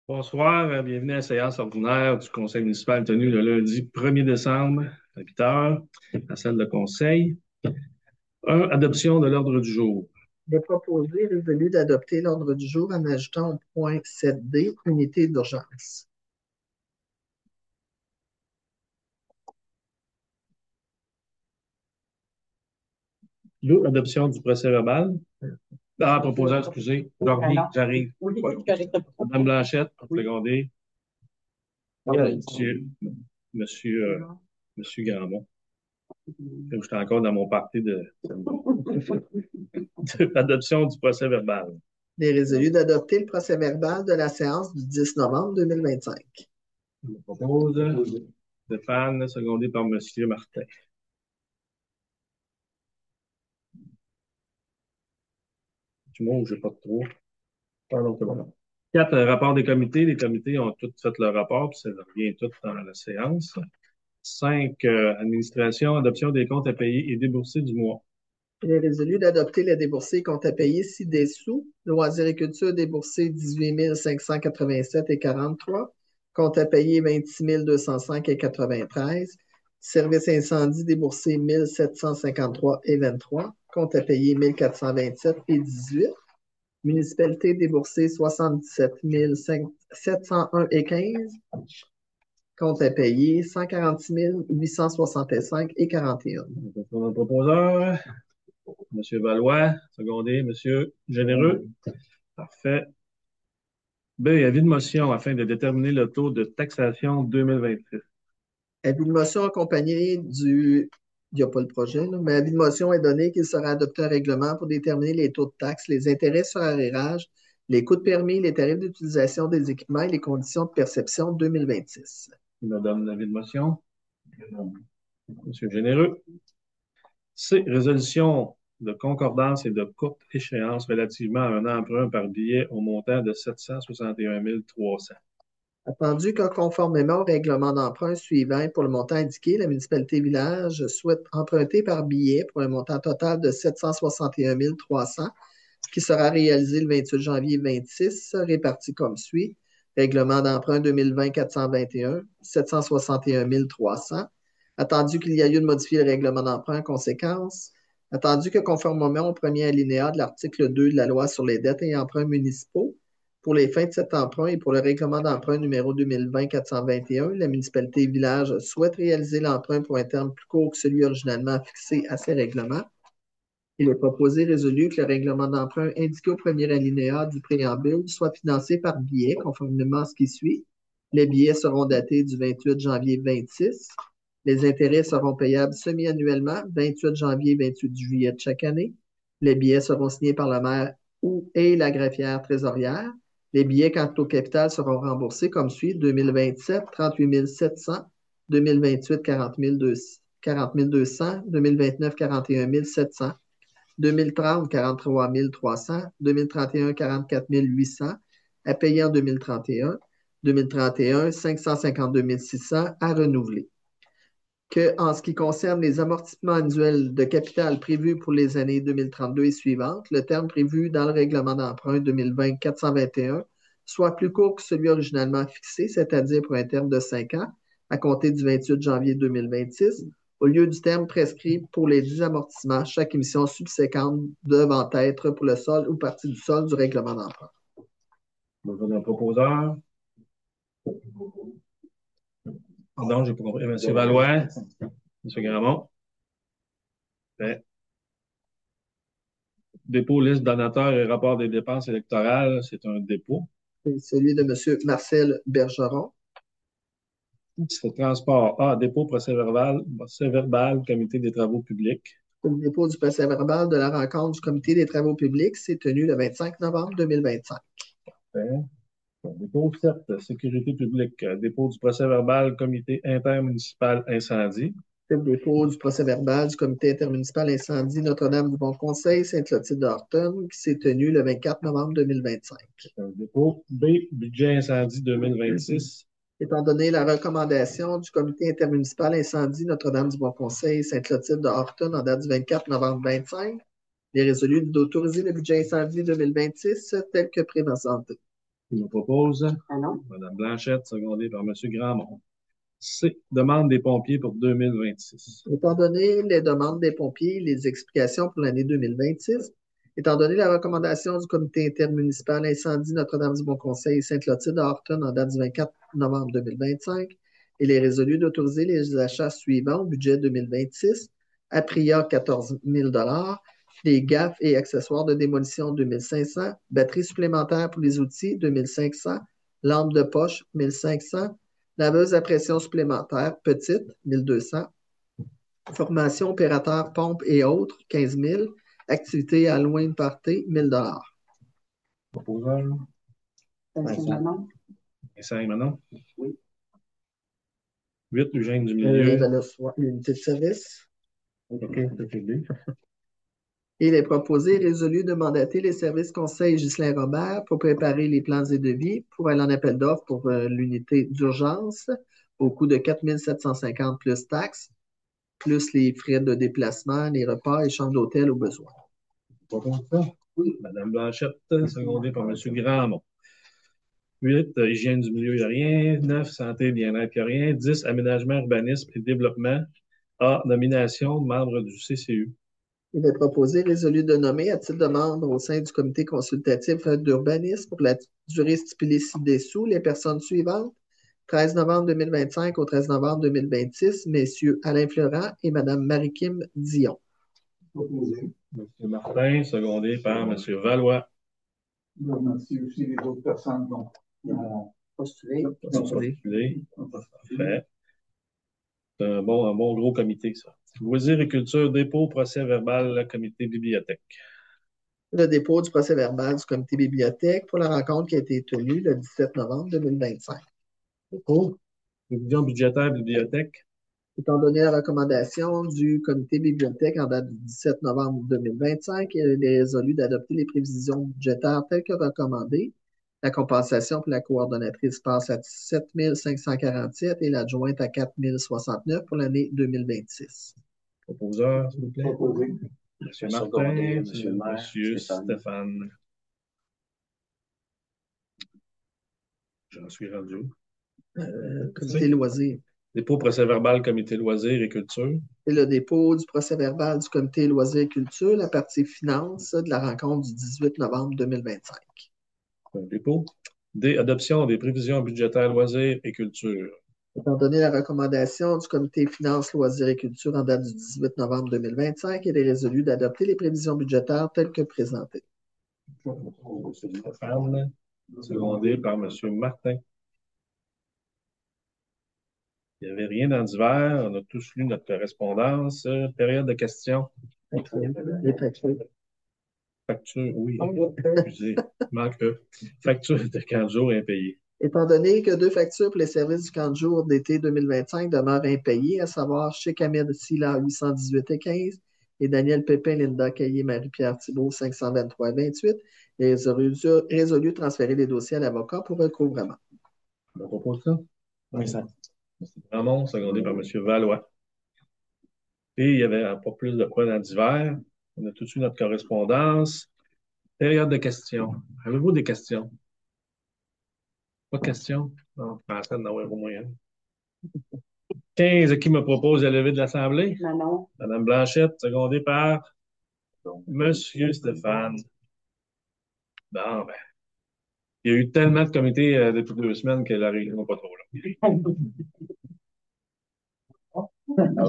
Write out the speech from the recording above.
Bonsoir, bienvenue à la séance ordinaire du Conseil municipal tenue le lundi 1er décembre à 8 heures, la salle de conseil. Adoption de l'ordre du jour. Il est proposé et résolu d'adopter l'ordre du jour en ajoutant au point 7D, unité d'urgence. Adoption du procès verbal. Proposant, excusez, je reviens, j'arrive. Oui, Madame Blanchette, pour seconder. Monsieur, monsieur, monsieur Grandmont. J'étais encore dans mon parti d'adoption du procès verbal. Il est résolu d'adopter le procès-verbal de la séance du 10 novembre 2025. Je vous propose Stéphane, secondé par monsieur Martin. Du mot où j'ai pas de trop. Pardon, c'est bon. 4, rapport des comités. Les comités ont tous fait leur rapport, puis ça revient tout dans la séance. 5, administration, adoption des comptes à payer et déboursés du mois. Il est résolu d'adopter le déboursé compte à payer ci-dessous. Loisirs et culture déboursé 18 587 et 43. Compte à payer 26 205 et 93. Service incendie déboursé 1753 et 23. Compte à payer 1427 et 18. Municipalité déboursée 77 701 et 15. Compte à payer 146 865 et 41. Notre proposeur, M. Valois, secondé, M. Généreux. Parfait. B, avis de motion afin de déterminer le taux de taxation 2026. Avis de motion accompagné du. Il n'y a pas le projet, là, mais avis de motion est donné qu'il sera adopté un règlement pour déterminer les taux de taxes, les intérêts sur arrérage, les coûts de permis, les tarifs d'utilisation des équipements et les conditions de perception 2026. Il me donne l'avis de motion. Monsieur Généreux. C, résolution de concordance et de courte échéance relativement à un emprunt par billet au montant de 761 300. Attendu que conformément au règlement d'emprunt suivant et pour le montant indiqué, la municipalité village souhaite emprunter par billet pour un montant total de 761 300 qui sera réalisé le 28 janvier 26, réparti comme suit. Règlement d'emprunt 2020-421, 761 300. Attendu qu'il y a lieu de modifier le règlement d'emprunt en conséquence. Attendu que conformément au premier alinéa de l'article 2 de la loi sur les dettes et emprunts municipaux, pour les fins de cet emprunt et pour le règlement d'emprunt numéro 2020-421, la municipalité village souhaite réaliser l'emprunt pour un terme plus court que celui originalement fixé à ces règlements. Il est proposé résolu que le règlement d'emprunt indiqué au premier alinéa du préambule soit financé par billets, conformément à ce qui suit. Les billets seront datés du 28 janvier 26. Les intérêts seront payables semi-annuellement, 28 janvier, 28 juillet de chaque année. Les billets seront signés par le maire et la greffière trésorière. Les billets quant au capital seront remboursés comme suit: 2027, 38 700, 2028, 40 200, 2029, 41 700, 2030, 43 300, 2031, 44 800, à payer en 2031, 2031, 552 600 à renouveler. Que, en ce qui concerne les amortissements annuels de capital prévus pour les années 2032 et suivantes, le terme prévu dans le règlement d'emprunt 2020-421 soit plus court que celui originalement fixé, c'est-à-dire pour un terme de 5 ans, à compter du 28 janvier 2026, au lieu du terme prescrit pour les 10 amortissements, chaque émission subséquente devant être pour le sol ou partie du sol du règlement d'emprunt. Bonjour, d'un proposeur. Pardon, j'ai pas compris. M. Valois, M. Gramont. Fait. Dépôt, liste donateurs et rapport des dépenses électorales, c'est un dépôt. C'est celui de M. Marcel Bergeron. C'est transport. A, dépôt procès verbal, comité des travaux publics. Le dépôt du procès-verbal de la rencontre du comité des travaux publics s'est tenu le 25 novembre 2025. Fait. Dépôt 7, sécurité publique. Dépôt du procès verbal, comité intermunicipal incendie. Le dépôt du procès-verbal du comité intermunicipal incendie Notre-Dame-du-Bon-Conseil, Sainte-Clotilde d'Orton, qui s'est tenu le 24 novembre 2025. Un dépôt B, budget incendie 2026. Étant donné la recommandation du comité intermunicipal incendie Notre-Dame-du-Bon-Conseil, Sainte-Clotilde d'Orton en date du 24 novembre 2025, il est résolu d'autoriser le budget incendie 2026 tel que présenté. Qui me propose? Ah non? Madame Blanchette, secondée par Monsieur Grandmont. C. Demande des pompiers pour 2026. Étant donné les demandes des pompiers, les explications pour l'année 2026, étant donné la recommandation du comité intermunicipal incendie Notre-Dame-du-Bon-Conseil et Sainte-Clotilde à Horton en date du 24 novembre 2025, il est résolu d'autoriser les achats suivants au budget 2026, Apria 14 000 les gaffes et accessoires de démolition 2500, batteries supplémentaires pour les outils 2500, lampes de poche 1500, laveuse à pression supplémentaire petite 1200, formation opérateur pompe et autres 15 000, activité à loin de party 1 000 Proposeur. Vincent Manon? Vincent et Manon. Oui. 8. Eugène du milieu. L'unité de service. OK, c'est réglé. Il est proposé et résolu de mandater les services conseil Ghislain Robert pour préparer les plans et devis pour aller en appel d'offres pour l'unité d'urgence au coût de 4 750 plus taxes, plus les frais de déplacement, les repas et chambres d'hôtel au besoin. Pas contre ça? Oui. Madame Blanchette, secondée par Monsieur Grandmont. 8. Hygiène du milieu, il n'y a rien. 9. Santé et bien-être, il n'y a rien. 10. Aménagement, urbanisme et développement. A. Nomination de membres du CCU. Il est proposé et résolu de nommer à titre de membre au sein du comité consultatif d'urbanisme pour la durée stipulée ci-dessous les personnes suivantes. 13 novembre 2025 au 13 novembre 2026, messieurs Alain Florent et Madame Marie-Kim Dion. Proposé. Monsieur Martin, secondé par Monsieur Valois. Je remercie aussi les autres personnes qui ont Postulé. Postulé. Parfait. C'est un bon gros comité, ça. Loisirs et culture, dépôt, procès verbal, comité bibliothèque. Le dépôt du procès-verbal du comité bibliothèque pour la rencontre qui a été tenue le 17 novembre 2025. Dépôt. Révision budgétaire, bibliothèque. Étant donné la recommandation du comité bibliothèque en date du 17 novembre 2025, il est résolu d'adopter les prévisions budgétaires telles que recommandées. La compensation pour la coordonnatrice passe à 7 547 et l'adjointe à 4 069 pour l'année 2026. Proposeur, s'il vous plaît. proposés. Monsieur Monsieur Martin, Gondé, Monsieur le maire, Monsieur Stéphane. Stéphane. J'en suis rendu. Comité loisirs. Dépôt procès verbal, comité loisirs et culture. Et le dépôt du procès-verbal du comité loisirs et culture, la partie finance de la rencontre du 18 novembre 2025. Un dépôt. D. Adoption des prévisions budgétaires loisirs et culture. Étant donné la recommandation du comité finances, loisirs et culture en date du 18 novembre 2025, il est résolu d'adopter les prévisions budgétaires telles que présentées. Monsieur Stéphane, secondé par Monsieur Martin. Il n'y avait rien dans d'hiver. On a tous lu notre correspondance. Période de questions. Les factures. Facture, oui. Excusez, manque facture de 15 jours impayés. Étant donné que 2 factures pour les services du camp de jour d'été 2025 demeurent impayées, à savoir chez Camille Silla 818,15 et Daniel Pépin, Linda Caillé, Marie-Pierre Thibault 523,28, il est résolu de transférer les dossiers à l'avocat pour recouvrement. On propose ça? Oui, ça. Ramon, secondé par M. Valois. Et il n'y avait pas plus de quoi dans d'hiver. On a tout de suite notre correspondance. Période de questions. Avez-vous des questions? Pas de questions? Non, je pensais d'en avoir au moins une. 15, qui me propose la levée de l'Assemblée? Manon? Madame Blanchette, secondée par Monsieur Stéphane. Bon, ben, il y a eu tellement de comités depuis 2 semaines qu'elle n'arrive pas trop là.